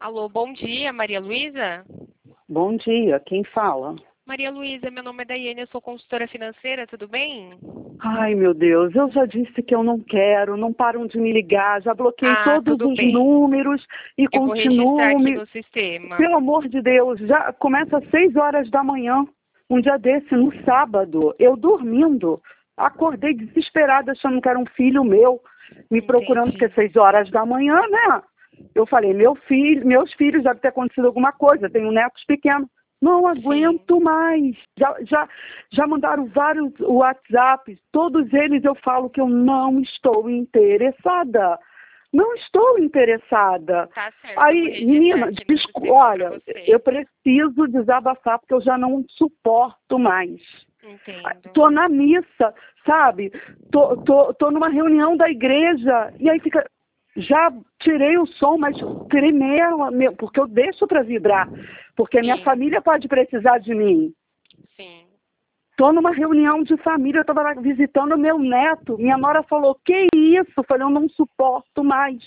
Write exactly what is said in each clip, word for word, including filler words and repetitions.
Alô, bom dia, Maria Luísa? Bom dia, quem fala? Maria Luísa, meu nome é Daiane, eu sou consultora financeira, tudo bem? Ai, meu Deus, eu já disse que eu não quero, não param de me ligar, já bloqueei Ah, todos tudo os bem. números e Eu vou registrar continuo aqui me... no sistema. Pelo amor de Deus, já começa às seis horas da manhã, um dia desse, no sábado, eu dormindo, acordei desesperada achando que era um filho meu, me procurando, porque Entendi. é seis horas da manhã, né? Eu falei, meu filho, meus filhos, deve ter acontecido alguma coisa, tenho netos pequenos. Não Sim, aguento mais. Já, já, já mandaram vários WhatsApps, todos eles eu falo que eu não estou interessada. Não estou interessada. tá certo, eu vou Aí, registrar menina, aqui no descu- sistema para olha, você. eu preciso desabafar porque eu já não suporto mais. Entendo. Tô na missa, sabe? Tô, tô, tô numa reunião da igreja e aí fica. Já tirei o som, mas tirei meia, meia porque eu deixo para vibrar, porque a minha Sim, família pode precisar de mim. sim. Estou numa reunião de família, eu estava lá visitando o meu neto. Minha nora falou, que isso? Eu falei, eu não suporto mais.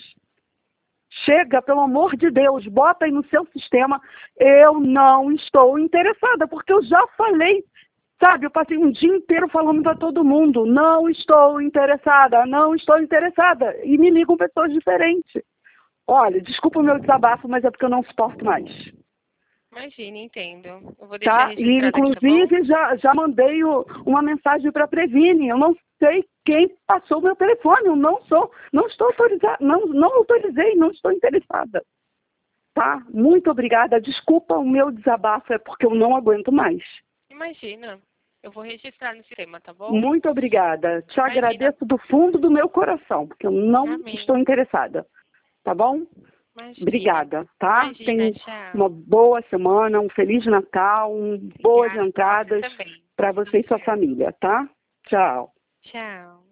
Chega, pelo amor de Deus, bota aí no seu sistema. Eu não estou interessada, porque eu já falei, sabe? Eu passei um dia inteiro falando para todo mundo, não estou interessada, não estou interessada. E me ligam pessoas diferentes. Olha, desculpa o meu desabafo, mas é porque eu não suporto mais. Imagina, entendo. Eu vou deixar Tá? E, registrado aqui, tá bom? inclusive, já, já mandei o- uma mensagem para a Previne. Eu não sei quem passou o meu telefone. Eu não sou, não estou autorizada, não, não autorizei, não estou interessada. Tá? Muito obrigada. Desculpa o meu desabafo, é porque eu não aguento mais. Imagina. Eu vou registrar no sistema, tá bom? Muito obrigada. Te Imagina. agradeço do fundo do meu coração, porque eu não Amém. estou interessada. Tá bom? Imagina. Obrigada, tá? Imagina, Tenha tchau. uma boa semana, um Feliz Natal, um, boas Obrigada para você entradas também. para Se você Deus e sua quiser. família, tá? Tchau. Tchau.